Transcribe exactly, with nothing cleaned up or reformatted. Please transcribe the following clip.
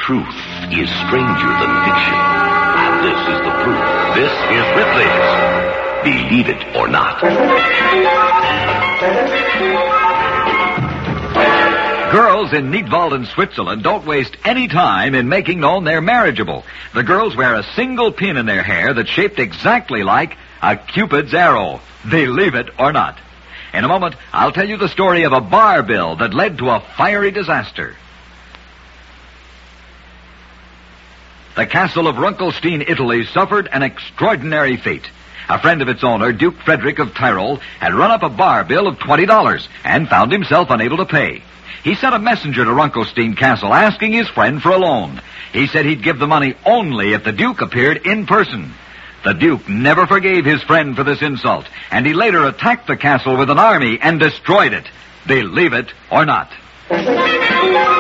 Truth is stranger than fiction. And this is the proof. This is Ripley's Believe It or Not. Girls in Nidwalden, Switzerland don't waste any time in making known they're marriageable. The girls wear a single pin in their hair that's shaped exactly like a Cupid's arrow. Believe it or not. In a moment, I'll tell you the story of a bar bill that led to a fiery disaster. The castle of Runkelstein, Italy, suffered an extraordinary fate. A friend of its owner, Duke Frederick of Tyrol, had run up a bar bill of twenty dollars and found himself unable to pay. He sent a messenger to Runkelstein Castle asking his friend for a loan. He said he'd give the money only if the Duke appeared in person. The Duke never forgave his friend for this insult, and he later attacked the castle with an army and destroyed it. Believe it or not.